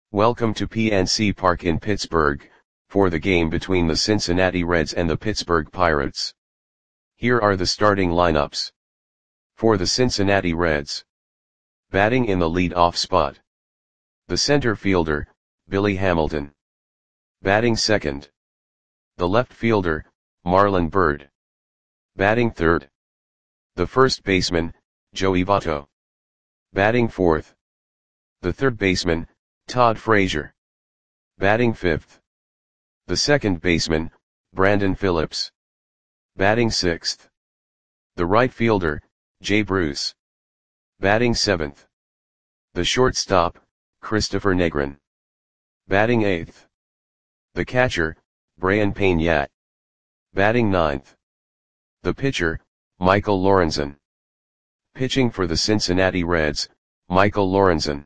Welcome to PNC Park in Pittsburgh, for the game between the Cincinnati Reds and the Pittsburgh Pirates. Here are the starting lineups. For the Cincinnati Reds. Batting in the lead-off spot. The center fielder, Billy Hamilton. Batting second. The left fielder, Marlon Byrd. Batting third. The first baseman, Joey Votto. Batting fourth. The third baseman, Todd Frazier. Batting fifth. The second baseman, Brandon Phillips. Batting sixth. The right fielder, Jay Bruce. Batting seventh. The shortstop, Christopher Negron. Batting eighth. The catcher, Brayan Peña. Batting ninth. The pitcher, Michael Lorenzen. Pitching for the Cincinnati Reds, Michael Lorenzen.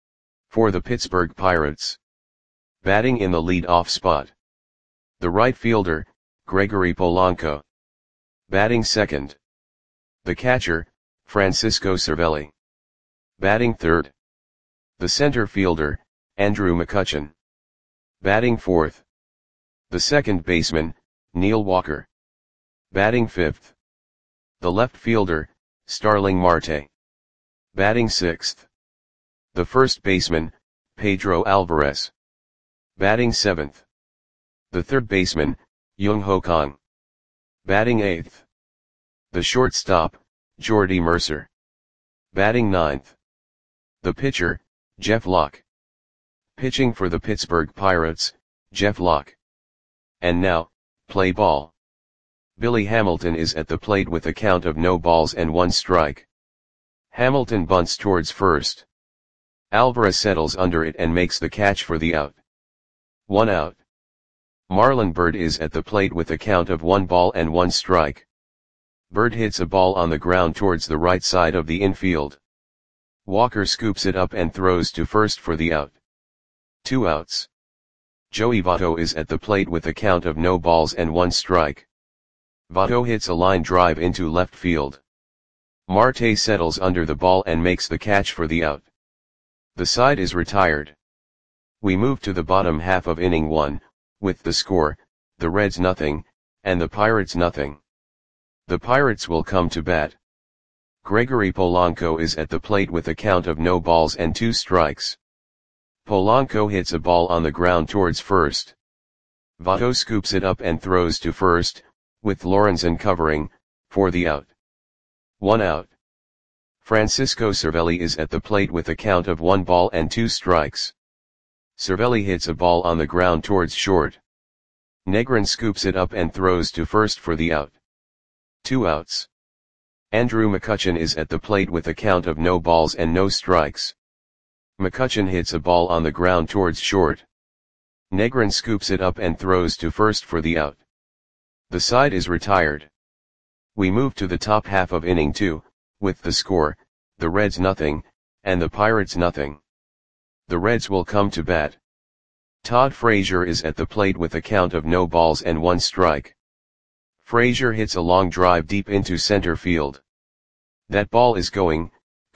For the Pittsburgh Pirates. Batting in the lead-off spot. The right fielder, Gregory Polanco. Batting second. The catcher, Francisco Cervelli. Batting third. The center fielder, Andrew McCutchen. Batting fourth. The second baseman, Neil Walker. Batting fifth. The left fielder, Starling Marte. Batting sixth. The first baseman, Pedro Alvarez. Batting seventh. The third baseman, Young-Ho Kang. Batting eighth. The shortstop, Jordy Mercer. Batting ninth. The pitcher, Jeff Locke. Pitching for the Pittsburgh Pirates, Jeff Locke. And now, play ball. Billy Hamilton is at the plate with a count of no balls and one strike. Hamilton bunts towards first. Alvarez settles under it and makes the catch for the out. 1 out. Marlon Byrd is at the plate with a count of 1 ball and 1 strike. Byrd hits a ball on the ground towards the right side of the infield. Walker scoops it up and throws to first for the out. 2 outs. Joey Votto is at the plate with a count of no balls and 1 strike. Votto hits a line drive into left field. Marte settles under the ball and makes the catch for the out. The side is retired. We move to the bottom half of inning 1, with the score, the Reds nothing, and the Pirates nothing. The Pirates will come to bat. Gregory Polanco is at the plate with a count of no balls and 2 strikes. Polanco hits a ball on the ground towards first. Votto scoops it up and throws to first, with Lorenzen covering, for the out. 1 out. Francisco Cervelli is at the plate with a count of 1 ball and 2 strikes. Cervelli hits a ball on the ground towards short. Negron scoops it up and throws to first for the out. 2 outs. Andrew McCutchen is at the plate with a count of no balls and no strikes. McCutchen hits a ball on the ground towards short. Negron scoops it up and throws to first for the out. The side is retired. We move to the top half of inning 2, with the score, the Reds nothing, and the Pirates nothing. The Reds will come to bat. Todd Frazier is at the plate with a count of no balls and 1 strike. Frazier hits a long drive deep into center field. That ball is gone.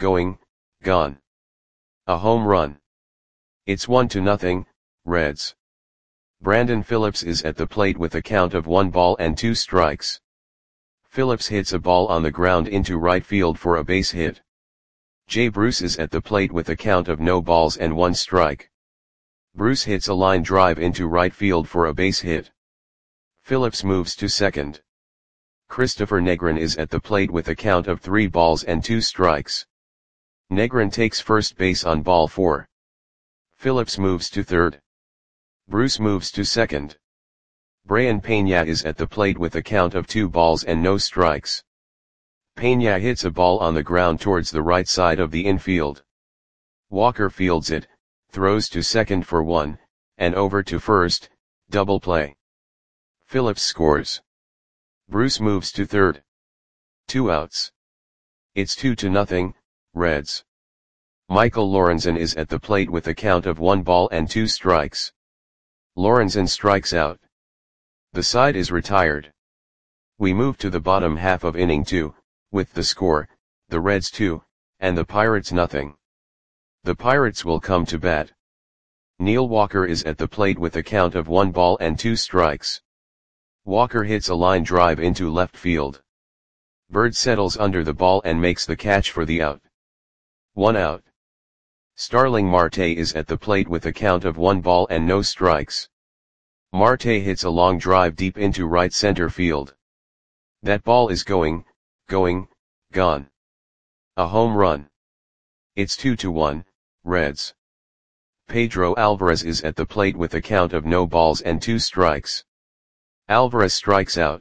A home run. It's 1-0, Reds. Brandon Phillips is at the plate with a count of 1 ball and 2 strikes. Phillips hits a ball on the ground into right field for a base hit. Jay Bruce is at the plate with a count of no balls and 1 strike. Bruce hits a line drive into right field for a base hit. Phillips moves to second. Christopher Negron is at the plate with a count of 3 balls and 2 strikes. Negron takes first base on ball 4. Phillips moves to third. Bruce moves to second. Brayan Peña is at the plate with a count of 2 balls and no strikes. Peña hits a ball on the ground towards the right side of the infield. Walker fields it, throws to second for 1, and over to first, double play. Phillips scores. Bruce moves to third. 2 outs. It's 2-0, Reds. Michael Lorenzen is at the plate with a count of 1 ball and 2 strikes. Lorenzen strikes out. The side is retired. We move to the bottom half of inning 2, with the score, the Reds 2, and the Pirates nothing. The Pirates will come to bat. Neil Walker is at the plate with a count of 1 ball and 2 strikes. Walker hits a line drive into left field. Bird settles under the ball and makes the catch for the out. 1 out. Starling Marte is at the plate with a count of 1 ball and no strikes. Marte hits a long drive deep into right center field. That ball is going, gone. A home run. It's 2-1, Reds. Pedro Alvarez is at the plate with a count of no balls and 2 strikes. Alvarez strikes out.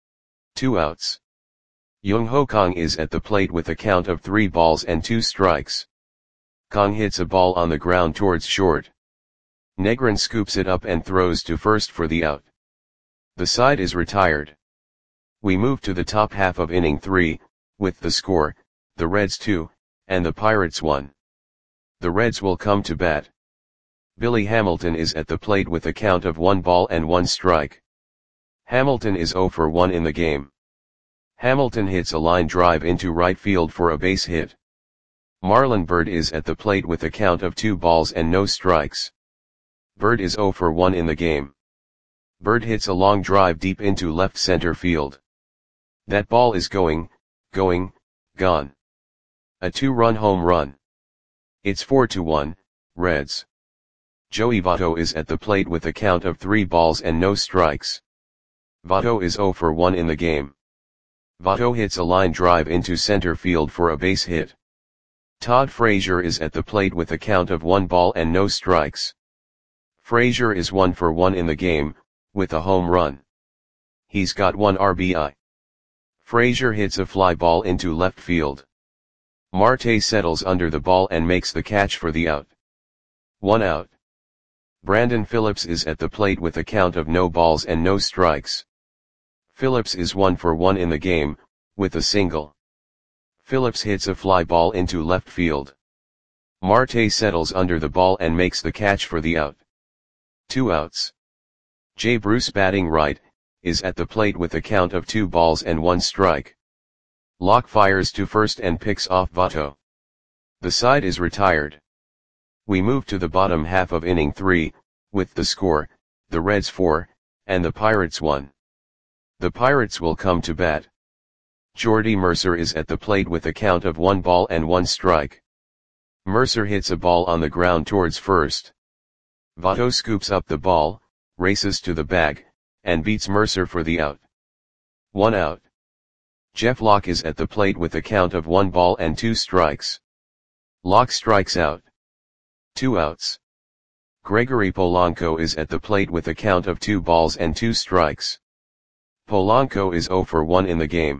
2 outs. Jung Ho Kang is at the plate with a count of 3 balls and 2 strikes. Kang hits a ball on the ground towards short. Negrin scoops it up and throws to first for the out. The side is retired. We move to the top half of inning 3, with the score, the Reds 2, and the Pirates 1. The Reds will come to bat. Billy Hamilton is at the plate with a count of 1 ball and 1 strike. Hamilton is 0 for 1 in the game. Hamilton hits a line drive into right field for a base hit. Marlon Byrd is at the plate with a count of 2 balls and no strikes. Byrd is 0 for 1 in the game. Byrd hits a long drive deep into left center field. That ball is going, gone. A 2-run home run. It's 4-1, Reds. Joey Votto is at the plate with a count of 3 balls and no strikes. Votto is 0 for 1 in the game. Votto hits a line drive into center field for a base hit. Todd Frazier is at the plate with a count of 1 ball and no strikes. Frazier is 1 for 1 in the game, with a home run. He's got 1 RBI. Frazier hits a fly ball into left field. Marte settles under the ball and makes the catch for the out. 1 out. Brandon Phillips is at the plate with a count of no balls and no strikes. Phillips is 1 for 1 in the game, with a single. Phillips hits a fly ball into left field. Marte settles under the ball and makes the catch for the out. 2 outs. Jay Bruce, batting right, is at the plate with a count of 2 balls and 1 strike. Locke fires to first and picks off Votto. The side is retired. We move to the bottom half of inning 3, with the score, the Reds 4, and the Pirates 1. The Pirates will come to bat. Jordy Mercer is at the plate with a count of 1 ball and 1 strike. Mercer hits a ball on the ground towards first. Votto scoops up the ball, races to the bag, and beats Mercer for the out. 1 out. Jeff Locke is at the plate with a count of 1 ball and 2 strikes. Locke strikes out. 2 outs. Gregory Polanco is at the plate with a count of 2 balls and 2 strikes. Polanco is 0 for 1 in the game.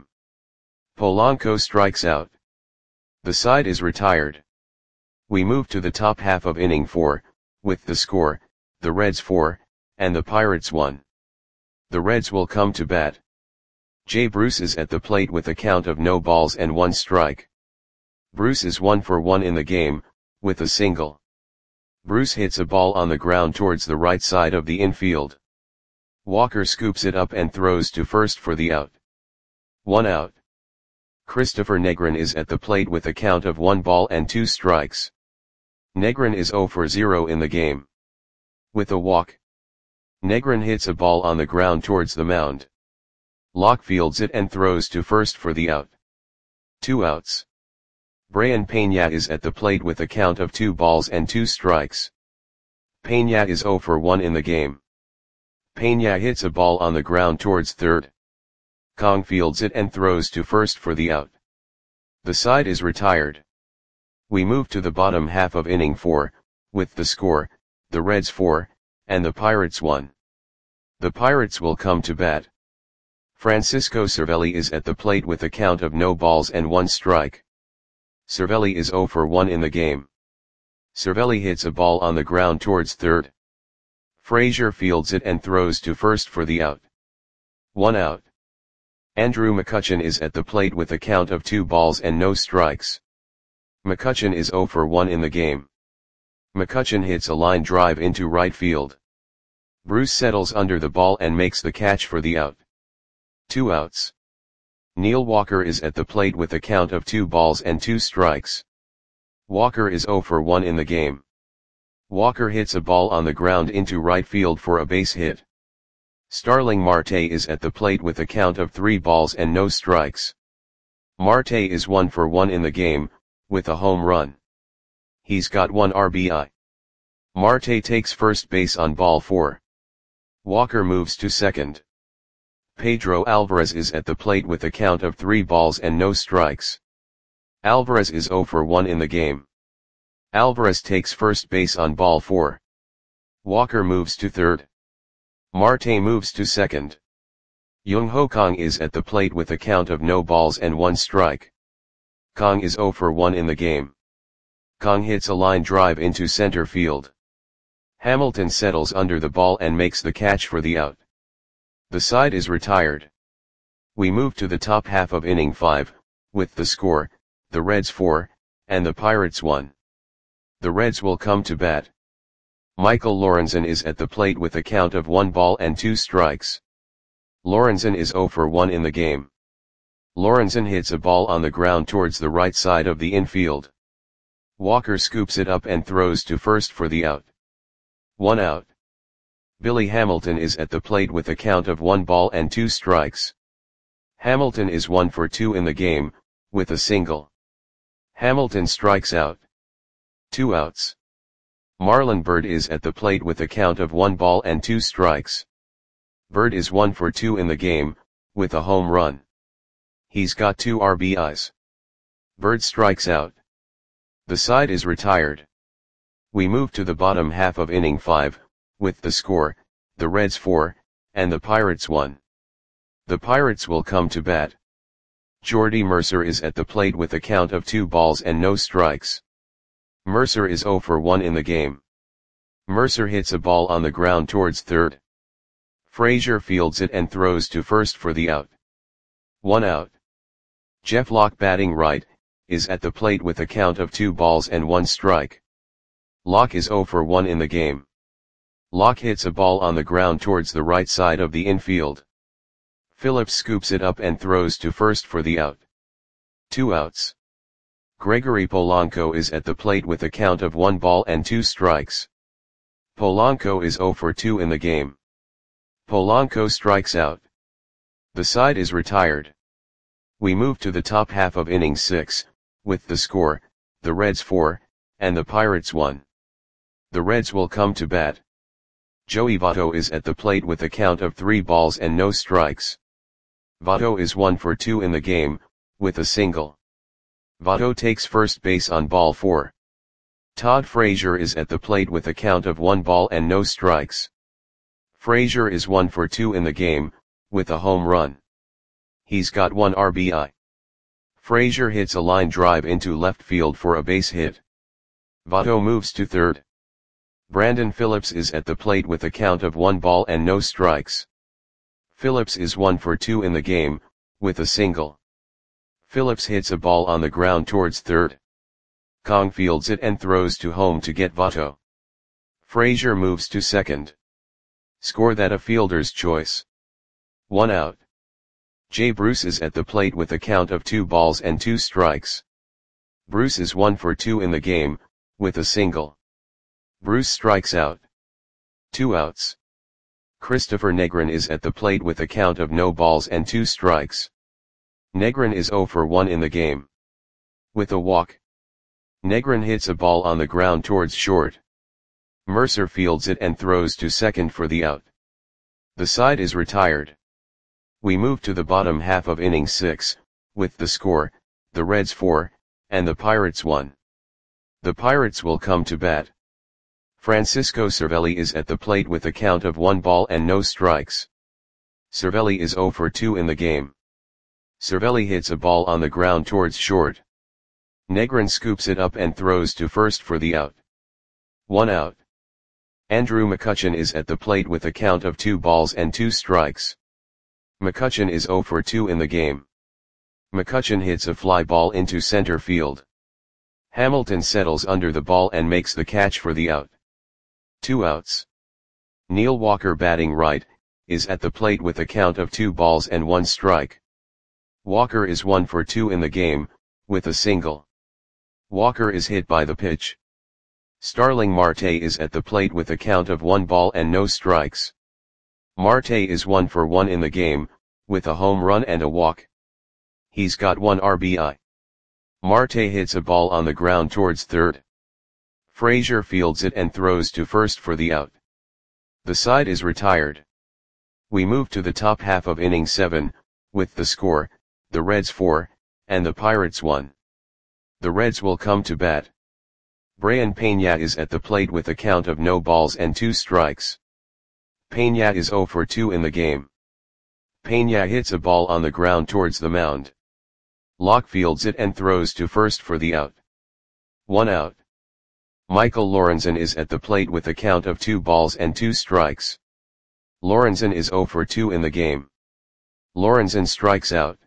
Polanco strikes out. The side is retired. We move to the top half of inning 4, with the score, the Reds 4, and the Pirates 1. The Reds will come to bat. Jay Bruce is at the plate with a count of no balls and 1 strike. Bruce is 1 for 1 in the game, with a single. Bruce hits a ball on the ground towards the right side of the infield. Walker scoops it up and throws to first for the out. 1 out. Christopher Negrin is at the plate with a count of 1 ball and 2 strikes. Negrin is 0 for 0 in the game. With a walk. Negrin hits a ball on the ground towards the mound. Locke fields it and throws to first for the out. 2 outs. Brayan Peña is at the plate with a count of 2 balls and 2 strikes. Peña is 0 for 1 in the game. Peña hits a ball on the ground towards third. Kang fields it and throws to first for the out. The side is retired. We move to the bottom half of inning 4, with the score, the Reds 4, and the Pirates 1. The Pirates will come to bat. Francisco Cervelli is at the plate with a count of no balls and 1 strike. Cervelli is 0 for 1 in the game. Cervelli hits a ball on the ground towards third. Frazier fields it and throws to first for the out. 1 out. Andrew McCutchen is at the plate with a count of 2 balls and no strikes. McCutchen is 0 for 1 in the game. McCutchen hits a line drive into right field. Bruce settles under the ball and makes the catch for the out. 2 outs. Neil Walker is at the plate with a count of 2 balls and 2 strikes. Walker is 0 for 1 in the game. Walker hits a ball on the ground into right field for a base hit. Starling Marte is at the plate with a count of 3 balls and no strikes. Marte is 1 for 1 in the game, with a home run. He's got 1 RBI. Marte takes first base on ball 4. Walker moves to second. Pedro Alvarez is at the plate with a count of 3 balls and no strikes. Alvarez is 0 for 1 in the game. Alvarez takes first base on ball 4. Walker moves to third. Marte moves to second. Jung Ho Kang is at the plate with a count of no balls and 1 strike. Kang is 0 for 1 in the game. Kang hits a line drive into center field. Hamilton settles under the ball and makes the catch for the out. The side is retired. We move to the top half of inning 5, with the score, the Reds 4, and the Pirates 1. The Reds will come to bat. Michael Lorenzen is at the plate with a count of 1 ball and 2 strikes. Lorenzen is 0 for 1 in the game. Lorenzen hits a ball on the ground towards the right side of the infield. Walker scoops it up and throws to first for the out. 1 out. Billy Hamilton is at the plate with a count of 1 ball and 2 strikes. Hamilton is 1 for 2 in the game, with a single. Hamilton strikes out. 2 outs. Marlon Byrd is at the plate with a count of 1 ball and 2 strikes. Byrd is 1 for 2 in the game, with a home run. He's got 2 RBIs. Byrd strikes out. The side is retired. We move to the bottom half of inning 5, with the score, the Reds 4, and the Pirates 1. The Pirates will come to bat. Jordy Mercer is at the plate with a count of 2 balls and no strikes. Mercer is 0 for 1 in the game. Mercer hits a ball on the ground towards third. Frazier fields it and throws to first for the out. 1 out. Jeff Locke, batting right, is at the plate with a count of 2 balls and 1 strike. Locke is 0 for 1 in the game. Locke hits a ball on the ground towards the right side of the infield. Phillips scoops it up and throws to first for the out. 2 outs. Gregory Polanco is at the plate with a count of 1 ball and 2 strikes. Polanco is 0 for 2 in the game. Polanco strikes out. The side is retired. We move to the top half of inning 6, with the score, the Reds 4, and the Pirates 1. The Reds will come to bat. Joey Votto is at the plate with a count of 3 balls and no strikes. Votto is 1 for 2 in the game, with a single. Votto takes first base on ball 4. Todd Frazier is at the plate with a count of 1 ball and no strikes. Frazier is 1 for 2 in the game, with a home run. He's got 1 RBI. Frazier hits a line drive into left field for a base hit. Votto moves to third. Brandon Phillips is at the plate with a count of 1 ball and no strikes. Phillips is 1 for 2 in the game, with a single. Phillips hits a ball on the ground towards third. Kang fields it and throws to home to get Votto. Frazier moves to second. Score that a fielder's choice. 1 out. Jay Bruce is at the plate with a count of 2 balls and 2 strikes. Bruce is 1 for 2 in the game, with a single. Bruce strikes out. 2 outs. Christopher Negrin is at the plate with a count of no balls and 2 strikes. Negrin is 0 for 1 in the game. With a walk. Negrin hits a ball on the ground towards short. Mercer fields it and throws to second for the out. The side is retired. We move to the bottom half of inning 6, with the score, the Reds 4, and the Pirates 1. The Pirates will come to bat. Francisco Cervelli is at the plate with a count of 1 ball and no strikes. Cervelli is 0 for 2 in the game. Cervelli hits a ball on the ground towards short. Negrin scoops it up and throws to first for the out. 1 out. Andrew McCutchen is at the plate with a count of 2 balls and 2 strikes. McCutchen is 0 for 2 in the game. McCutchen hits a fly ball into center field. Hamilton settles under the ball and makes the catch for the out. 2 outs. Neil Walker, batting right, is at the plate with a count of 2 balls and 1 strike. Walker is 1 for 2 in the game, with a single. Walker is hit by the pitch. Starling Marte is at the plate with a count of 1 ball and no strikes. Marte is 1 for 1 in the game, with a home run and a walk. He's got 1 RBI. Marte hits a ball on the ground towards third. Frazier fields it and throws to first for the out. The side is retired. We move to the top half of inning 7, with the score, the Reds 4, and the Pirates 1. The Reds will come to bat. Brayan Peña is at the plate with a count of no balls and 2 strikes. Peña is 0 for 2 in the game. Peña hits a ball on the ground towards the mound. Locke fields it and throws to first for the out. 1 out. Michael Lorenzen is at the plate with a count of 2 balls and 2 strikes. Lorenzen is 0 for 2 in the game. Lorenzen strikes out.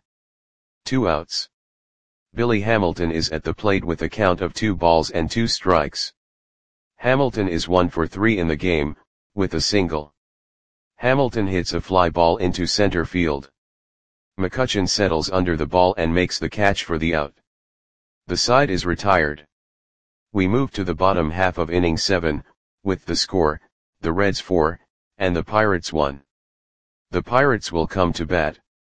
2 outs. Billy Hamilton is at the plate with a count of 2 balls and 2 strikes. Hamilton is 1 for 3 in the game, with a single. Hamilton hits a fly ball into center field. McCutchen settles under the ball and makes the catch for the out. The side is retired. We move to the bottom half of inning 7, with the score, the Reds 4, and the Pirates 1. The Pirates will come to bat.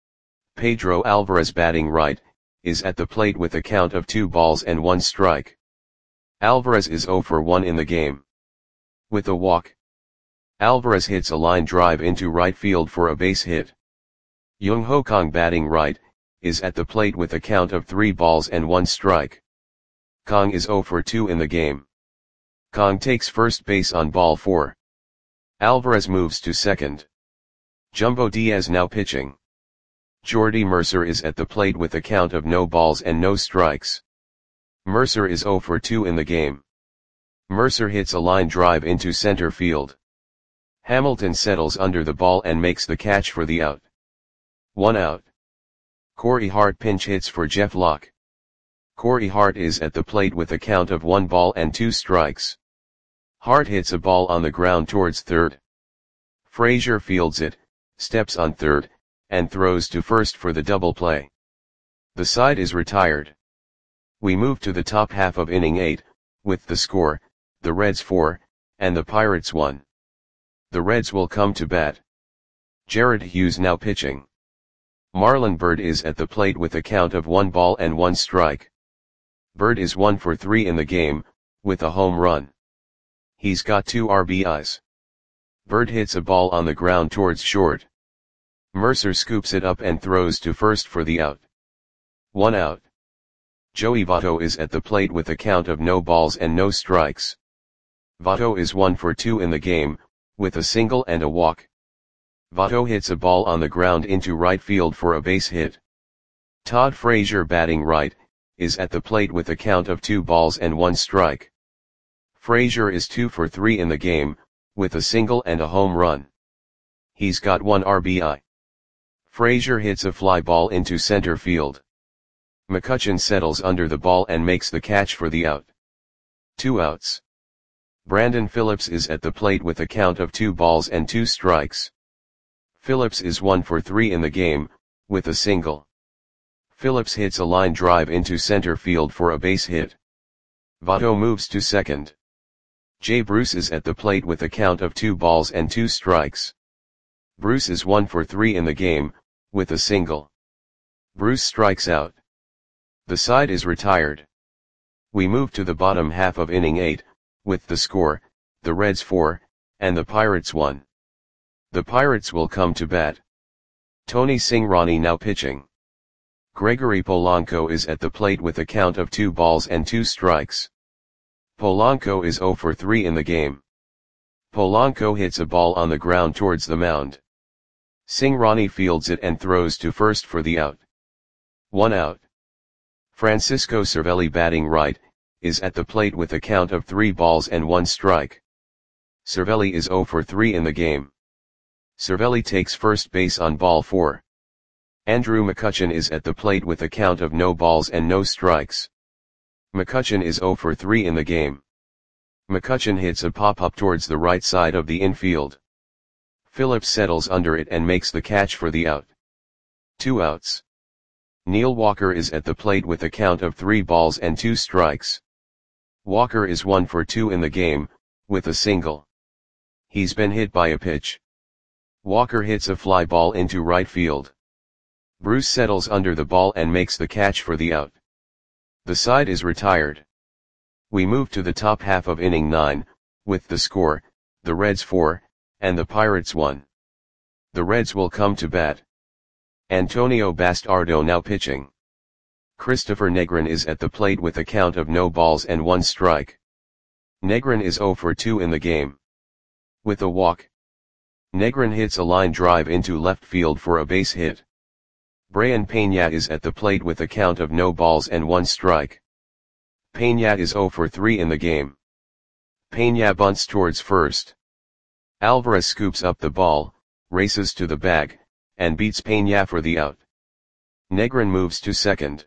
Pedro Alvarez, batting right, is at the plate with a count of 2 balls and 1 strike. Alvarez is 0 for 1 in the game. With a walk, Alvarez hits a line drive into right field for a base hit. Jung Ho Kang, batting right, is at the plate with a count of 3 balls and 1 strike. Kang is 0 for 2 in the game. Kang takes first base on ball 4. Alvarez moves to second. Jumbo Diaz now pitching. Jordy Mercer is at the plate with a count of no balls and no strikes. Mercer is 0 for 2 in the game. Mercer hits a line drive into center field. Hamilton settles under the ball and makes the catch for the out. 1 out. Corey Hart pinch hits for Jeff Locke. Corey Hart is at the plate with a count of 1 ball and 2 strikes. Hart hits a ball on the ground towards third. Frazier fields it, steps on third, and throws to first for the double play. The side is retired. We move to the top half of inning 8, with the score, the Reds 4, and the Pirates 1. The Reds will come to bat. Jared Hughes now pitching. Marlon Byrd is at the plate with a count of 1 ball and 1 strike. Byrd is 1 for 3 in the game, with a home run. He's got 2 RBIs. Byrd hits a ball on the ground towards short. Mercer scoops it up and throws to first for the out. 1 out. Joey Votto is at the plate with a count of no balls and no strikes. Votto is 1 for 2 in the game, with a single and a walk. Votto hits a ball on the ground into right field for a base hit. Todd Frazier, batting right, is at the plate with a count of 2 balls and 1 strike. Frazier is 2 for 3 in the game, with a single and a home run. He's got 1 RBI. Frazier hits a fly ball into center field. McCutchen settles under the ball and makes the catch for the out. 2 outs. Brandon Phillips is at the plate with a count of 2 balls and 2 strikes. Phillips is 1 for 3 in the game, with a single. Phillips hits a line drive into center field for a base hit. Votto moves to second. Jay Bruce is at the plate with a count of 2 balls and 2 strikes. Bruce is 1 for 3 in the game, with a single. Bruce strikes out. The side is retired. We move to the bottom half of inning 8, with the score, the Reds 4, and the Pirates 1. The Pirates will come to bat. Tony Cingrani now pitching. Gregory Polanco is at the plate with a count of 2 balls and 2 strikes. Polanco is 0 for 3 in the game. Polanco hits a ball on the ground towards the mound. Cingrani fields it and throws to first for the out. 1 out. Francisco Cervelli, batting right, is at the plate with a count of 3 balls and 1 strike. Cervelli is 0 for 3 in the game. Cervelli takes first base on ball 4. Andrew McCutchen is at the plate with a count of no balls and no strikes. McCutchen is 0 for 3 in the game. McCutchen hits a pop-up towards the right side of the infield. Phillips settles under it and makes the catch for the out. 2 outs. Neil Walker is at the plate with a count of 3 balls and 2 strikes. Walker is 1 for 2 in the game, with a single. He's been hit by a pitch. Walker hits a fly ball into right field. Bruce settles under the ball and makes the catch for the out. The side is retired. We move to the top half of inning 9, with the score, the Reds 4, and the Pirates 1. The Reds will come to bat. Antonio Bastardo now pitching. Christopher Negrin is at the plate with a count of no balls and 1 strike. Negrin is 0 for 2 in the game. With a walk. Negrin hits a line drive into left field for a base hit. Brayan Peña is at the plate with a count of no balls and 1 strike. Peña is 0 for 3 in the game. Peña bunts towards first. Alvarez scoops up the ball, races to the bag, and beats Peña for the out. Negrin moves to second.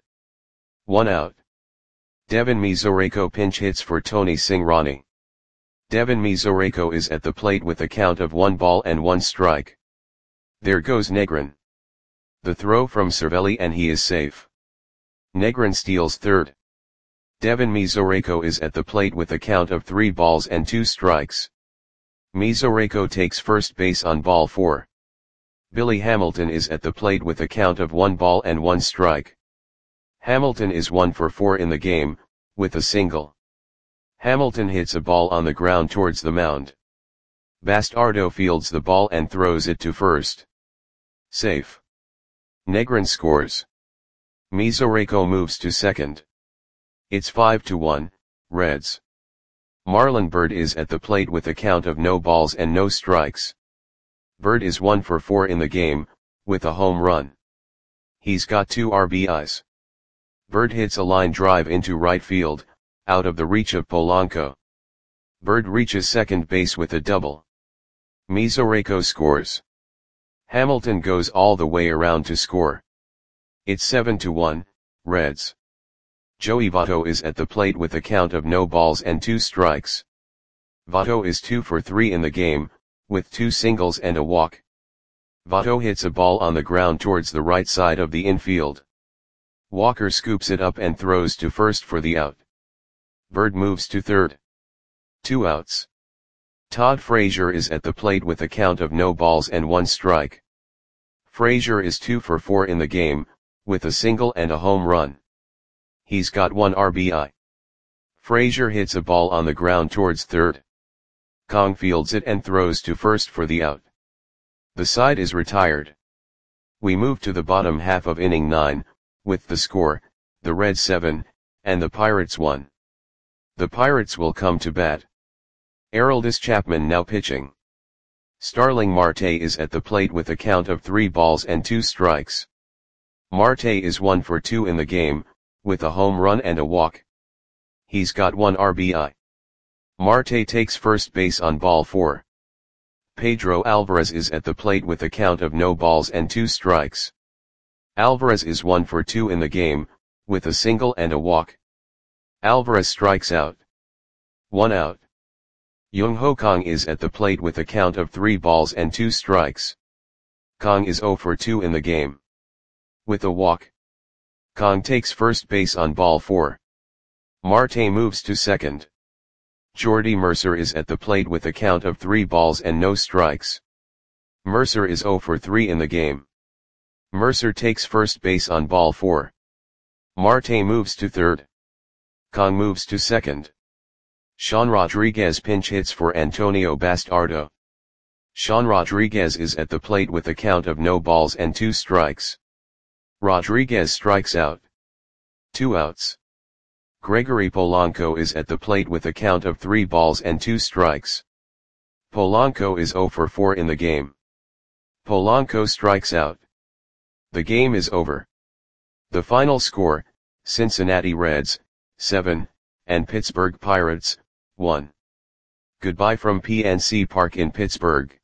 1 out. Devin Mesoraco pinch hits for Tony Cingrani. Devin Mesoraco is at the plate with a count of 1 ball and 1 strike. There goes Negrin. The throw from Cervelli and he is safe. Negrin steals third. Devin Mesoraco is at the plate with a count of 3 balls and 2 strikes. Mesoraco takes first base on ball 4. Billy Hamilton is at the plate with a count of 1 ball and 1 strike. Hamilton is 1 for 4 in the game, with a single. Hamilton hits a ball on the ground towards the mound. Bastardo fields the ball and throws it to first. Safe. Negrin scores. Mesoraco moves to second. It's 5-1, Reds. Marlon Byrd is at the plate with a count of no balls and no strikes. Byrd is 1 for 4 in the game, with a home run. He's got 2 RBIs. Byrd hits a line drive into right field, out of the reach of Polanco. Byrd reaches second base with a double. Mesoraco scores. Hamilton goes all the way around to score. It's 7-1, Reds. Joey Votto is at the plate with a count of no balls and 2 strikes. Votto is 2 for 3 in the game, with 2 singles and a walk. Votto hits a ball on the ground towards the right side of the infield. Walker scoops it up and throws to first for the out. Byrd moves to third. 2 outs. Todd Frazier is at the plate with a count of no balls and 1 strike. Frazier is 2 for 4 in the game, with a single and a home run. He's got 1 RBI. Frazier hits a ball on the ground towards third. Kong fields it and throws to first for the out. The side is retired. We move to the bottom half of inning 9, with the score, the Reds 7, and the Pirates 1. The Pirates will come to bat. Aroldis Chapman now pitching. Starling Marte is at the plate with a count of 3 balls and 2 strikes. Marte is 1 for 2 in the game, with a home run and a walk. He's got 1 RBI. Marte takes first base on ball 4. Pedro Alvarez is at the plate with a count of no balls and 2 strikes. Alvarez is 1 for 2 in the game, with a single and a walk. Alvarez strikes out. 1 out. Jung Ho Kang is at the plate with a count of 3 balls and 2 strikes. Kang is 0 for 2 in the game. With a walk. Kang takes first base on ball 4. Marte moves to second. Jordy Mercer is at the plate with a count of 3 balls and no strikes. Mercer is 0 for 3 in the game. Mercer takes first base on ball 4. Marte moves to third. Kang moves to second. Sean Rodriguez pinch hits for Antonio Bastardo. Sean Rodriguez is at the plate with a count of no balls and 2 strikes. Rodriguez strikes out. 2 outs. Gregory Polanco is at the plate with a count of 3 balls and 2 strikes. Polanco is 0 for 4 in the game. Polanco strikes out. The game is over. The final score, Cincinnati Reds, 7, and Pittsburgh Pirates, 1. Goodbye from PNC Park in Pittsburgh.